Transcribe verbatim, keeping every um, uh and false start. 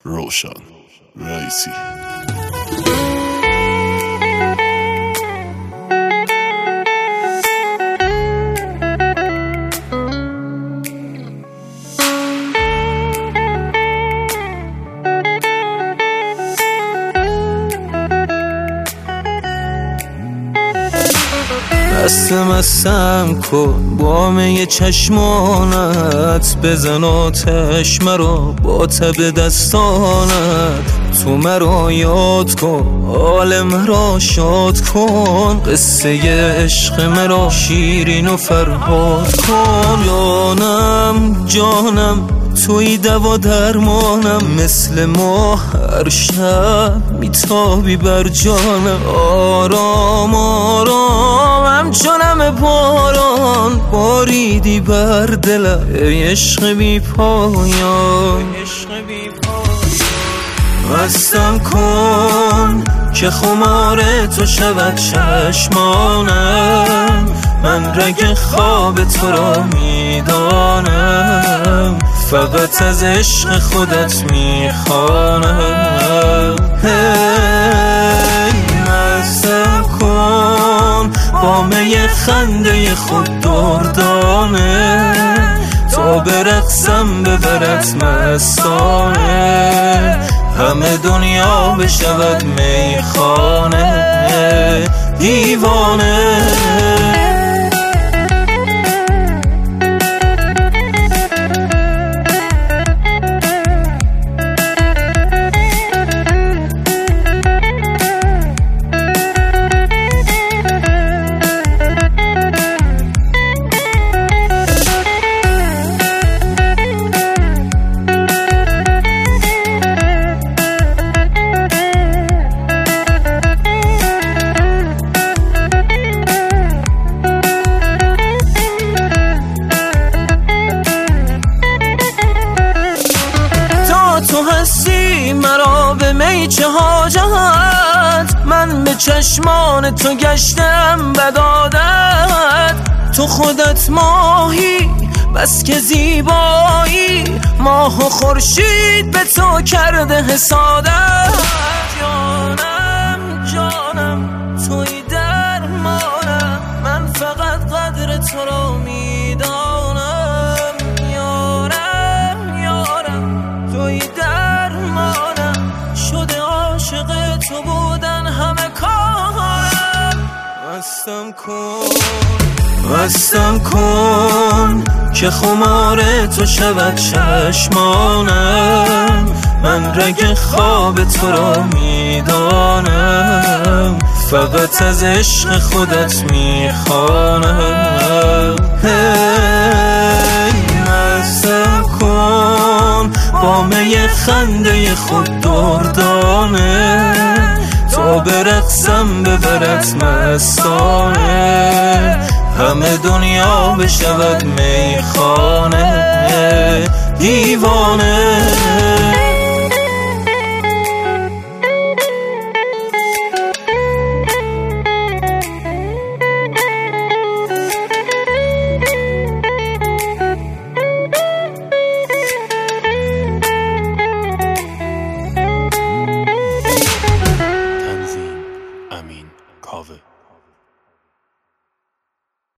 روشن رئیسی. مستم مستم کن با می چشمانت، بزن آتش مرا با تب دستانت. تو مرا یاد کن، حال مرا شاد کن، قصه عشق مرا شیرین و فرهاد کن. جانم جانم توی دوا درمانم، مثل ما هر شب میتابی بر جانم. آرام آرام همچنم باران باریدی بر دلم، ای عشق بی پایان. مستم کن که خمار تو شود چشمانم، من رگ خواب تو را میدانم، فقط از عشق خودت میخوانم. هی مستم کن با می خنده خود دردانه، تا برقصم ببرد مستانه، همه دنیا بشود میخانه دیوانه. تو هستی مرا به می چه حاجت، من به چشمان تو گشتم بدادت. تو خودت ماهی بس که زیبایی، ماه و خورشید به تو کرده حسادت. جانم جانم توی درمانم، من فقط قدر تو را میدانم. تو بودن همه کارم. مستم کن مستم کن که خمار تو شود چشمانم، من رگ خواب تو را میدانم، فقط از عشق خودت میخوانم. هی مستم کن با می خنده خود دردانه، تا برقصم ببرد مستانه، همه دنیا بشود میخانه دیوانه.